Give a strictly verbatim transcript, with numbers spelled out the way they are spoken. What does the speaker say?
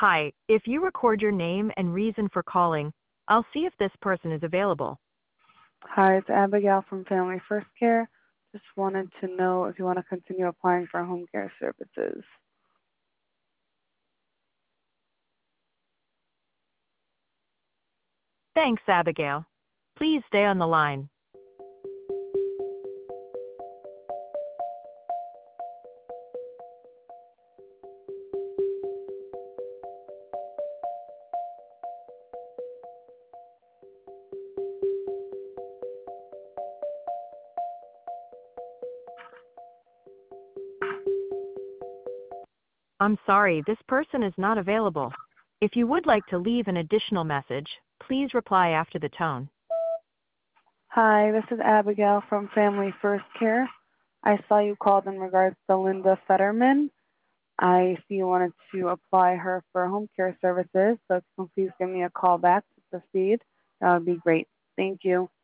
Hi, if you record your name and reason for calling, I'll see if this person is available. Hi, it's Abigail from Family First Care. Just wanted to know if you want to continue applying for home care services. Thanks, Abigail. Please stay on the line. I'm sorry, this person is not available. If you would like to leave an additional message, please reply after the tone. Hi, this is Abigail from Family First Care. I saw you called in regards to Linda Fetterman. I see you wanted to apply her for home care services, so if you can please give me a call back to proceed, that would be great. Thank you.